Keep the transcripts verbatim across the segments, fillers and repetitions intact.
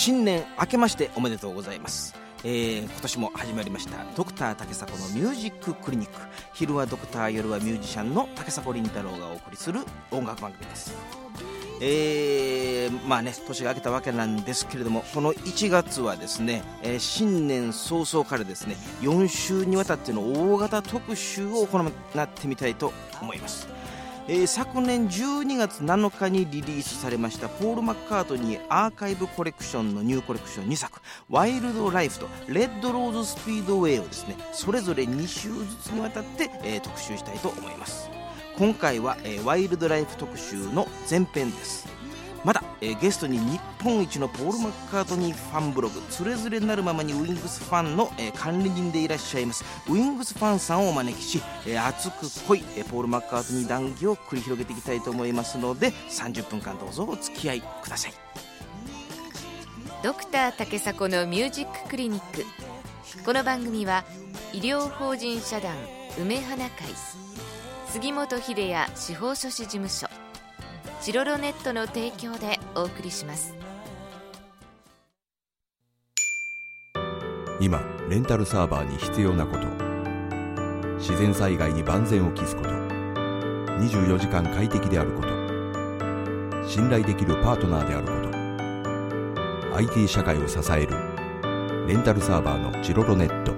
新年明けましておめでとうございます。えー、今年も始まりましたドクター竹迫のミュージッククリニック。昼はドクター、夜はミュージシャンの竹迫倫太郎がお送りする音楽番組です。えー、まあね年が明けたわけなんですけれども、このいちがつはですね、えー、新年早々からですねよん週にわたっての大型特集を行ってみたいと思います。えー、昨年じゅうにがつなのかにリリースされましたポール・マッカートニーアーカイブコレクションのニューコレクションにさく、ワイルドライフとレッドローズスピードウェイをですねそれぞれに週ずつにわたって、えー、特集したいと思います。今回は、えー、ワイルドライフ特集の前編です。まだ、えー、ゲストに日本一のポール・マッカートニーファンブログつれづれなるままにウィングスファンの、えー、管理人でいらっしゃいますウィングスファンさんをお招きし、えー、熱く濃い、えー、ポール・マッカートニー談義を繰り広げていきたいと思いますので、さんじゅっぷんかんどうぞお付き合いください。 ドクター竹迫のミュージッククリニック。この番組は医療法人社団梅花会、杉本秀哉司法書士事務所、チロロネットの提供でお送りします。 今レンタルサーバーに必要なこと、自然災害に万全を期すこと、にじゅうよじかん快適であること、信頼できるパートナーであること、 アイティー 社会を支えるレンタルサーバーのチロロネット。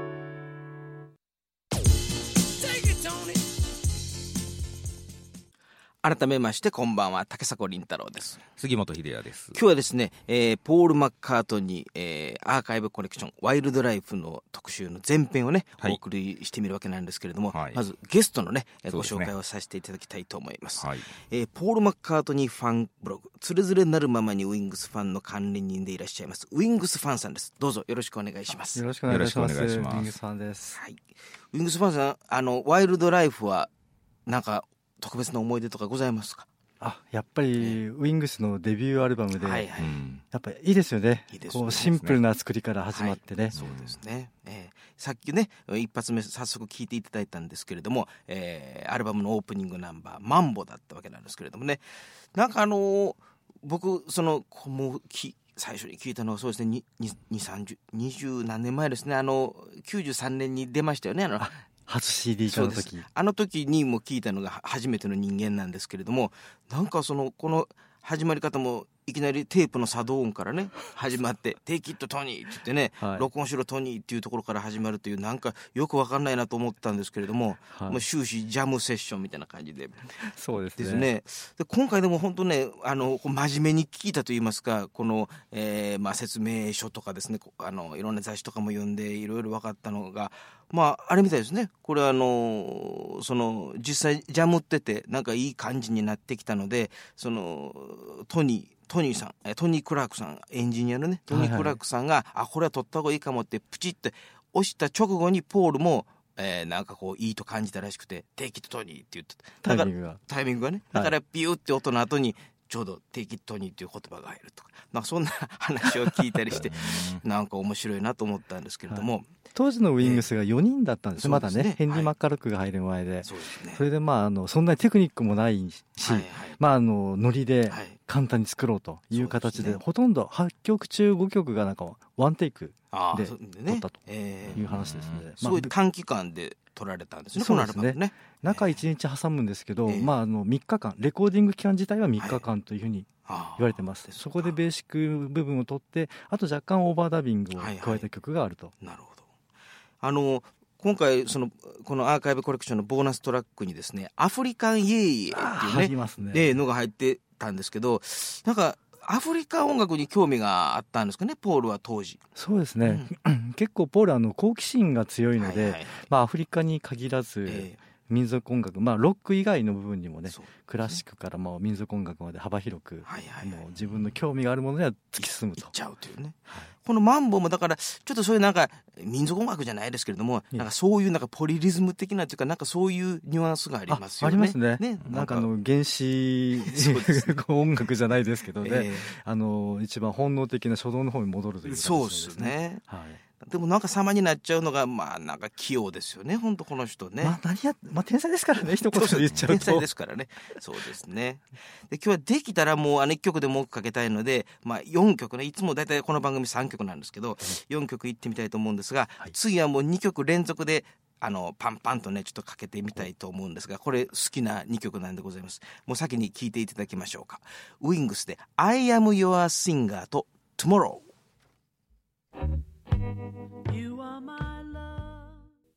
改めましてこんばんは、竹迫倫太郎です。 杉本秀哉です。 今日はですね、えー、ポール・マッカートニー、えー、アーカイブコレクションワイルドライフの特集の前編をね、はい、お送りしてみるわけなんですけれども、はい、まずゲストのねご紹介をさせていただきたいと思います。はい、えー、ポール・マッカートニーファンブログつれづれなるままにウィングスファンの管理人でいらっしゃいますウィングスファンさんです。どうぞよろしくお願いします。 よろしくお願いします。ウィングスファンです。 はい、ウィングスファンさん、あのワイルドライフはなんか特別な思い出とかございますか？ あ、やっぱりウィングスのデビューアルバムで、はいはい、やっぱりいいですよね。いいですね。こうシンプルな作りから始まってね、はい、 そうですね、えー、さっきね一発目早速聴いていただいたんですけれども、えー、アルバムのオープニングナンバーマンボだったわけなんですけれどもね、なんかあのー、僕そのもうき最初に聞いたのはそうですねにさんじゅう、にじゅう何年前ですね。あのきゅうじゅうさんねんに出ましたよね、あのあ初 シーディー 化の時。 あの時にも聞いたのが初めての人間なんですけれども、なんかそのこの始まり方もいきなりテープの作動音からね始まってテイキットトニーって言ってね、はい、録音しろトニーっていうところから始まるという、なんかよく分かんないなと思ったんですけれども、はい、もう終始ジャムセッションみたいな感じでそうです ね, ですね。で今回でも本当ね、あの真面目に聞いたといいますか、この、えーまあ、説明書とかですね、あのいろんな雑誌とかも読んでいろいろ分かったのが、まああれみたいですね。これあのその実際ジャムっててなんかいい感じになってきたので、そのトニートニーさん、トニー・クラークさん、エンジニアのねトニー・クラークさんが、はいはい、あこれは撮った方がいいかもってプチって押した直後にポールも、えー、なんかこういいと感じたらしくてテイキットトニーって言ってた。 タイミングがタイミングがね、だからビューって音の後にちょうどテイキットトニーっていう言葉が入るとか、なんかそんな話を聞いたりしてなんか面白いなと思ったんですけれども、はい、 当時のウィングスがよにんだったんです、えー、まだ ね, ねヘンリー・マッカルクが入る前で、はい、そうですね、それでまああのそんなにテクニックもないし、はいはい、まああのノリで簡単に作ろうという形 で,、はい、でね、ほとんどはちきょく中ごきょくがなんかワンテイクで撮ったという話ですね。 すごい短期間で撮られたんですね、 そうですね、ね、中いちにち挟むんですけど、えーまあ、あのみっかかんレコーディング期間自体はみっかかんというふうに言われてます、はい、そこでベーシック部分を取って、あと若干オーバーダビングを加えた曲があると、はいはい、なるほど。 あの今回そのこのアーカイブコレクションのボーナストラックにですね、アフリカンイエイエっていう ね, ねのが入ってたんですけど、なんかアフリカ音楽に興味があったんですかね、ポールは当時。 そうですね、うん、結構ポールはあの好奇心が強いので、はいはいはい、まあ、アフリカに限らず、えー民族音楽、まあ、ロック以外の部分にもね、クラシックからもう民族音楽まで幅広く、はいはいはい、もう自分の興味があるものには突き進むといっちゃうというね、はい、このマンボもだからちょっとそういうなんか民族音楽じゃないですけれども、なんかそういうなんかポリリズム的なというか、なんかそういうニュアンスがありますよね。 あ, ありますね。 ね、 なんかあの原始音楽じゃないですけどね、えー、あの一番本能的な初動の方に戻るという形ですね。 そうですね、はい、 でもなんか様になっちゃうのがまあなんか器用ですよね本当この人ね。 まあ何や、まあ、天才ですからね一言で言っちゃうと。 天才ですからね。そうですね。で今日はできたらもうあのいっきょくでも多くかけたいので、まあ、よんきょくね、いつもだいたいこの番組さんきょくなんですけど、よんきょくいってみたいと思うんですが、はい、次はもうにきょく連続であのパンパンとねちょっとかけてみたいと思うんですが、これ好きなにきょくなんでございます。もう先に聴いていただきましょうか。ウィングスで I am your singer と Tomorrow。You are my love。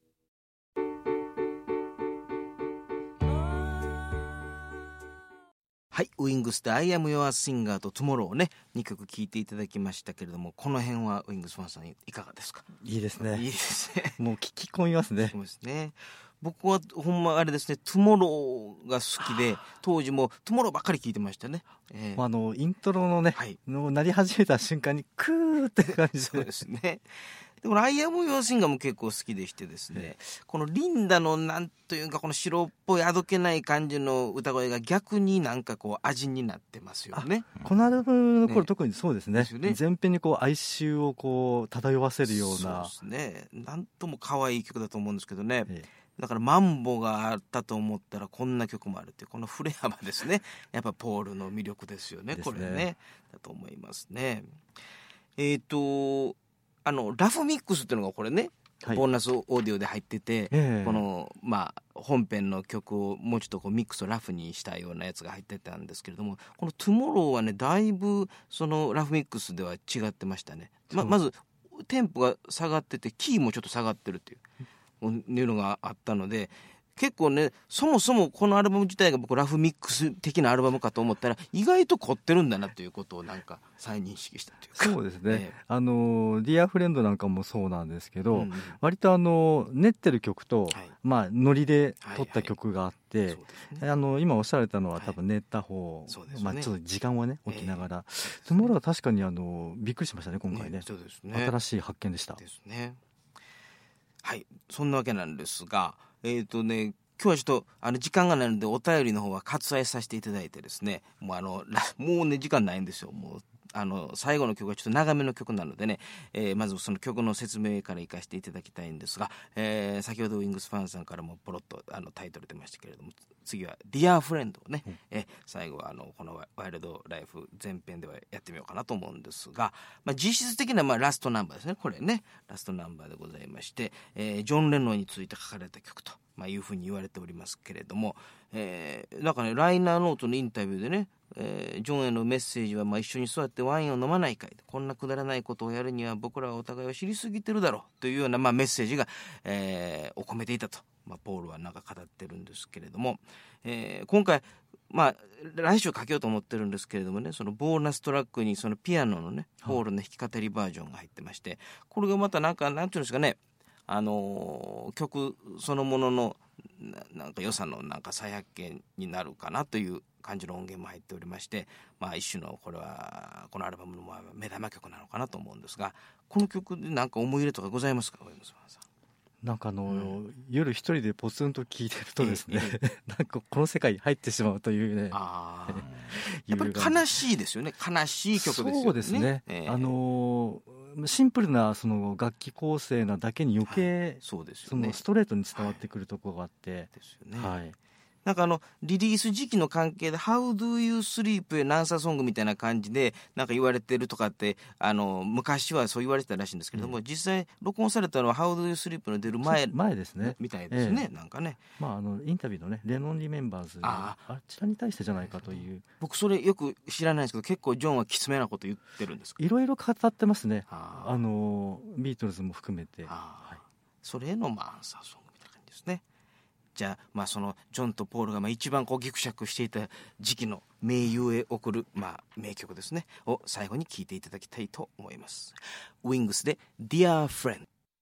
はい、ウィングスで I am your singer と Tomorrow をねにきょく聴いていただきましたけれども、この辺はウィングスファンさんいかがですか？ いいですね。 いいですね。 もう聞き込みますね。 そうですね。僕はほんまあれですね、トゥモローが好きで、当時もトゥモローばっかり聞いてましたね。 えー、あのイントロのね、はい、の鳴り始めた瞬間にクーって感じで。 そうですね。でもアイアム・ヨア・シンガーも結構好きでしてですね、このリンダのなんというかこの白っぽいあどけない感じの歌声が逆になんかこう味になってますよね。 このアルバムの頃、ね、特にそうですね。ですね、前編にこう哀愁をこう漂わせるような。 そうですね。なんとも可愛い曲だと思うんですけどね。ええ、だからマンボがあったと思ったらこんな曲もあるっていうこのフレアはですね、やっぱポールの魅力ですよね。これねだと思いますね。えっとあのラフミックスっていうのがこれね、はい、ボーナスオーディオで入ってて、えー、このまあ本編の曲をもうちょっとこうミックスをラフにしたようなやつが入ってたんですけれども、このトゥモローはねだいぶそのラフミックスでは違ってましたね。 ま, まずテンポが下がっててキーもちょっと下がってるっていういうのがあったので、結構ねそもそもこのアルバム自体が僕ラフミックス的なアルバムかと思ったら意外と凝ってるんだなということをなんか再認識したというか。 そうですね、えー、あのディアフレンドなんかもそうなんですけど、うんうん、割とあの練ってる曲と、はい、まあノリで撮った曲があって、はいはいね、あの今おっしゃられたのは多分練った方、はいね、まあ、ちょっと時間をね置きながら、えー、トゥモローは確かにあのびっくりしましたね今回 ね, ね, そうですね新しい発見でしたですね。はい、そんなわけなんですが、えーとね、今日はちょっとあの時間がないのでお便りの方は割愛させていただいてですね、もうあのもうね時間ないんですよ。もうあの最後の曲はちょっと長めの曲なのでね、えー、まずその曲の説明からいかせていただきたいんですが、えー、先ほどウィングスファンさんからもポロッとあのタイトル出ましたけれども、次は Dear Friend をね、うん、え最後はあのこのワイルドライフ前編ではやってみようかなと思うんですが、まあ、実質的なまあラストナンバーですね。これねラストナンバーでございまして、えー、ジョン・レノンについて書かれた曲と、まあ、いうふうに言われておりますけれども、えー、なんかねライナーノートのインタビューでね、えー、ジョンへのメッセージはまあ一緒に座ってワインを飲まないかい、こんなくだらないことをやるには僕らはお互いを知りすぎてるだろうというようなまあメッセージが、えー、を込めていたと、まあ、ポールはなんか語ってるんですけれども、えー、今回まあ来週書けようと思ってるんですけれどもね、そのボーナストラックにそのピアノのねポールの弾き語りバージョンが入ってまして、これがまたなんかなんていうんですかね、あのー、曲そのもののな, なんか良さのなんか再発見になるかなという感じの音源も入っておりまして、まあ一種のこれはこのアルバムの目玉曲なのかなと思うんですが、この曲でなんか思い入れとかございますか？ なんかあの、うん、夜一人でポツンと聴いてるとですね、ええ、なんかこの世界に入ってしまうというね、あやっぱり悲しいですよね。悲しい曲ですよね。 そうですね、ええ、あのシンプルなその楽器構成なだけに余計、はい、そうですよね、そのストレートに伝わってくるところがあって、はい、ですよね、はい、 なんかあのリリース時期の関係で How do you sleep へのアンサーソングみたいな感じでなんか言われてるとかってあの昔はそう言われてたらしいんですけれども、うん、実際録音されたのは How do you sleep の出る前前ですねみたいですね、ええ、なんかね、 まあ、あのインタビューのねレノンリメンバーズああちらに対してじゃないかという、 僕それよく知らないんですけど結構ジョンはきつめなこと言ってるんですか？ いろいろ語ってますね。ああのビートルズも含めて、 あ、はい、それのまあアンサーソングみたいな感じですね。じゃあ、まあ、そのジョンとポールがまあ一番こうギクシャクしていた時期の名優へ送る、まあ、名曲ですねを最後に聴いていただきたいと思います。ウィングスで Dear Friend。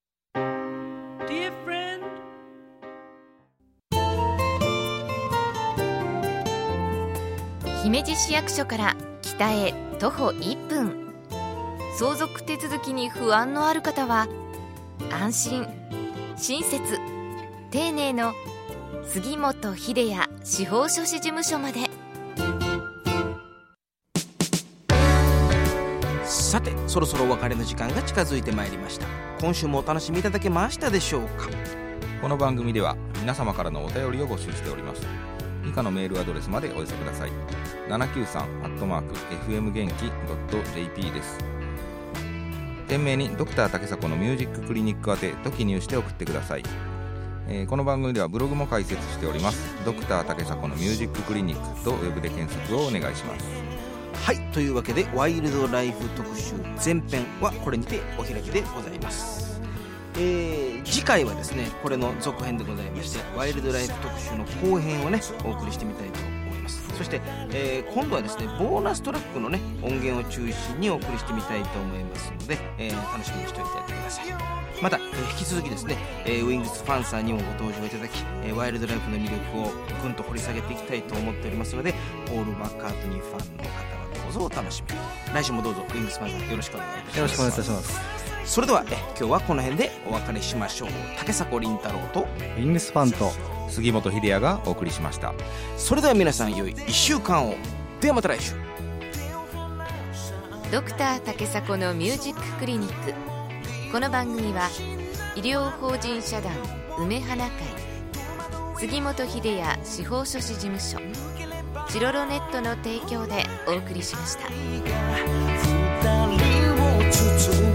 Dear Friend。 姫路市役所から北へ徒歩いっぷん、相続手続きに不安のある方は安心親切丁寧の杉本秀也司法書士事務所まで。 さてそろそろお別れの時間が近づいてまいりました。今週もお楽しみいただけましたでしょうか。 この番組では皆様からのお便りを募集しております。以下のメールアドレスまでお寄せください。ななきゅうさん アットマーク エフエム 元気 ドット ジェーピー です。店名にドクター竹迫のミュージッククリニック宛てと記入して送ってください。えー、この番組ではブログも開設しております。ドクター竹迫のミュージッククリニックとウェブで検索をお願いします。 はい、というわけでワイルドライフ特集前編はこれにてお開きでございます。えー、次回はですねこれの続編でございまして、ワイルドライフ特集の後編をねお送りしてみたいと思います。そして、えー、今度はですねボーナストラックのね音源を中心にお送りしてみたいと思いますので、えー、楽しみにしておいてやってください。また、えー、引き続きですね、えー、ウィングスファンさんにもご登場いただき、えー、ワイルドライフの魅力をぐんと掘り下げていきたいと思っておりますので、ポール・マッカートニーファンの方はどうぞお楽しみに。来週もどうぞウィングスファンさんよろしくお願いいたします。 よろしくお願いいたします。 それではえ今日はこの辺でお別れしましょう。竹迫倫太郎とウィングスファンと杉本秀也がお送りしました。 それでは皆さん良いいっしゅうかんを。ではまた来週。 ドクター竹迫のミュージッククリニック。この番組は医療法人社団梅花会、杉本秀也司法書士事務所、チロロネットの提供でお送りしました。